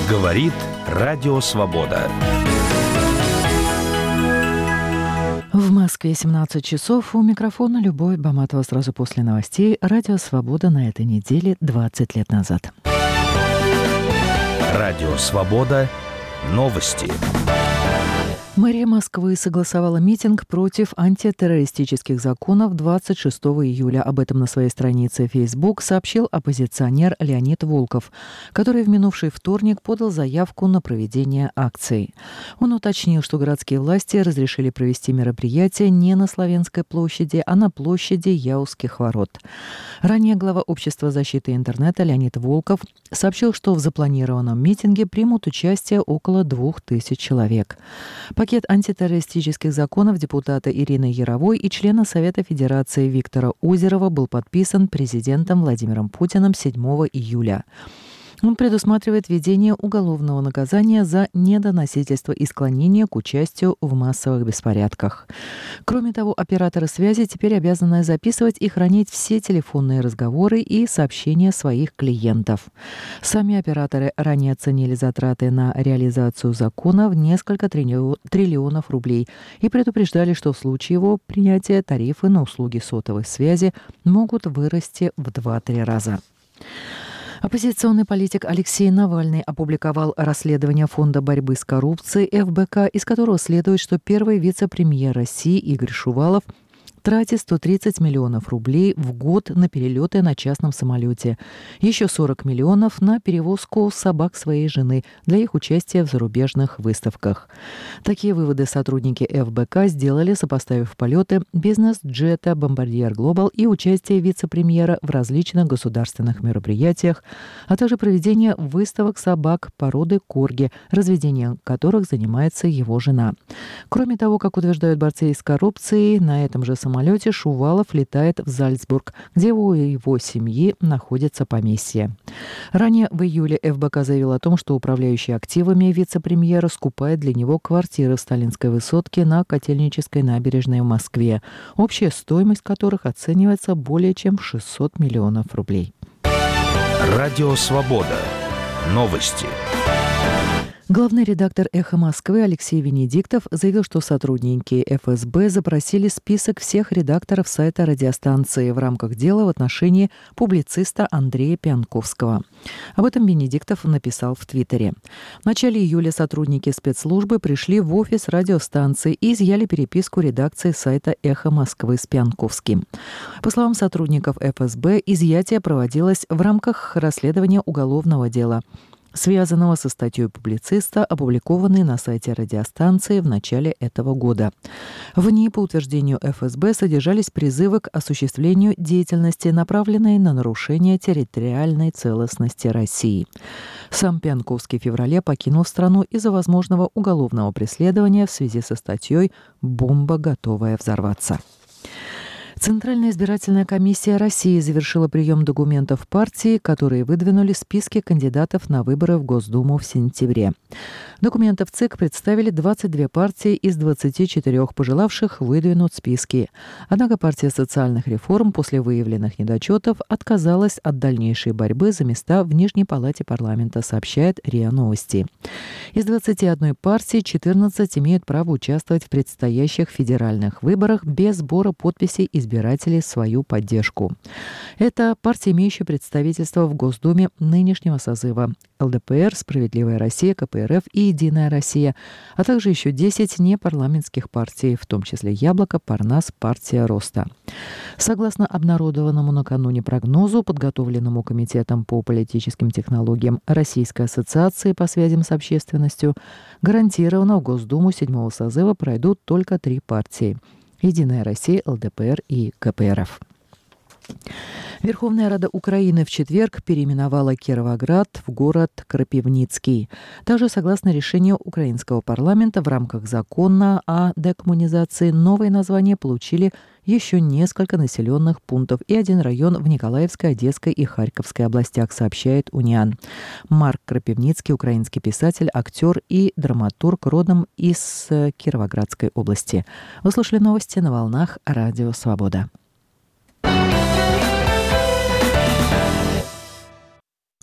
Говорит Радио Свобода. В Москве 17 часов. У микрофона Любовь Баматова. Сразу после новостей. Радио Свобода на этой неделе 20 лет назад. Радио Свобода. Новости. Мэрия Москвы согласовала митинг против антитеррористических законов 26 июля. Об этом на своей странице Facebook сообщил оппозиционер Леонид Волков, который в минувший вторник подал заявку на проведение акции. Он уточнил, что городские власти разрешили провести мероприятие не на Славянской площади, а на площади Яузских ворот. Ранее глава Общества защиты интернета Леонид Волков сообщил, что в запланированном митинге примут участие около 2000 человек. Пакет антитеррористических законов депутата Ирины Яровой и члена Совета Федерации Виктора Озерова был подписан президентом Владимиром Путиным 7 июля. Он предусматривает введение уголовного наказания за недоносительство и склонение к участию в массовых беспорядках. Кроме того, операторы связи теперь обязаны записывать и хранить все телефонные разговоры и сообщения своих клиентов. Сами операторы ранее оценили затраты на реализацию закона в несколько триллионов рублей и предупреждали, что в случае его принятия тарифы на услуги сотовой связи могут вырасти в 2-3 раза. Оппозиционный политик Алексей Навальный опубликовал расследование Фонда борьбы с коррупцией ФБК, из которого следует, что первый вице-премьер России Игорь Шувалов тратит 130 миллионов рублей в год на перелеты на частном самолете. Еще 40 миллионов на перевозку собак своей жены для их участия в зарубежных выставках. Такие выводы сотрудники ФБК сделали, сопоставив полеты бизнес-джета «Бомбардьер Глобал» и участие вице-премьера в различных государственных мероприятиях, а также проведение выставок собак породы корги, разведением которых занимается его жена. Кроме того, как утверждают борцы с коррупцией, на этом же самолете Шувалов летает в Зальцбург, где у его семьи находится поместье. Ранее в июле ФБК заявил о том, что управляющий активами вице-премьера скупает для него квартиры в Сталинской Высотке на Котельнической набережной в Москве, общая стоимость которых оценивается более чем в 600 миллионов рублей. Радио Свобода. Новости. Главный редактор «Эхо Москвы» Алексей Венедиктов заявил, что сотрудники ФСБ запросили список всех редакторов сайта радиостанции в рамках дела в отношении публициста Андрея Пьянковского. Об этом Венедиктов написал в Твиттере. В начале июля сотрудники спецслужбы пришли в офис радиостанции и изъяли переписку редакции сайта «Эхо Москвы» с Пьянковским. По словам сотрудников ФСБ, изъятие проводилось в рамках расследования уголовного дела, связанного со статьей публициста, опубликованной на сайте радиостанции в начале этого года. В ней, по утверждению ФСБ, содержались призывы к осуществлению деятельности, направленной на нарушение территориальной целостности России. Сам Пьянковский в феврале покинул страну из-за возможного уголовного преследования в связи со статьей «Бомба, готовая взорваться». Центральная избирательная комиссия России завершила прием документов партии, которые выдвинули списки кандидатов на выборы в Госдуму в сентябре. Документы в ЦИК представили 22 партии из 24 пожелавших выдвинуть списки. Однако партия социальных реформ после выявленных недочетов отказалась от дальнейшей борьбы за места в Нижней палате парламента, сообщает РИА Новости. Из 21 партии 14 имеют право участвовать в предстоящих федеральных выборах без сбора подписей избирателей в свою поддержку. Это партии, имеющие представительство в Госдуме нынешнего созыва: ЛДПР, «Справедливая Россия», КПРФ и «Единая Россия», а также еще 10 непарламентских партий, в том числе «Яблоко», «Парнас», «Партия Роста». Согласно обнародованному накануне прогнозу, подготовленному Комитетом по политическим технологиям Российской ассоциации по связям с общественностью, гарантированно в Госдуму 7-го созыва пройдут только 3 партии: «Единая Россия», ЛДПР и КПРФ. Верховная Рада Украины в четверг переименовала Кировоград в город Крапивницкий. Также, согласно решению украинского парламента, в рамках закона о декоммунизации новые названия получили еще несколько населенных пунктов и один район в Николаевской, Одесской и Харьковской областях, сообщает Униан. Марк Крапивницкий – украинский писатель, актер и драматург, родом из Кировоградской области. Вы слушали новости на волнах Радио Свобода.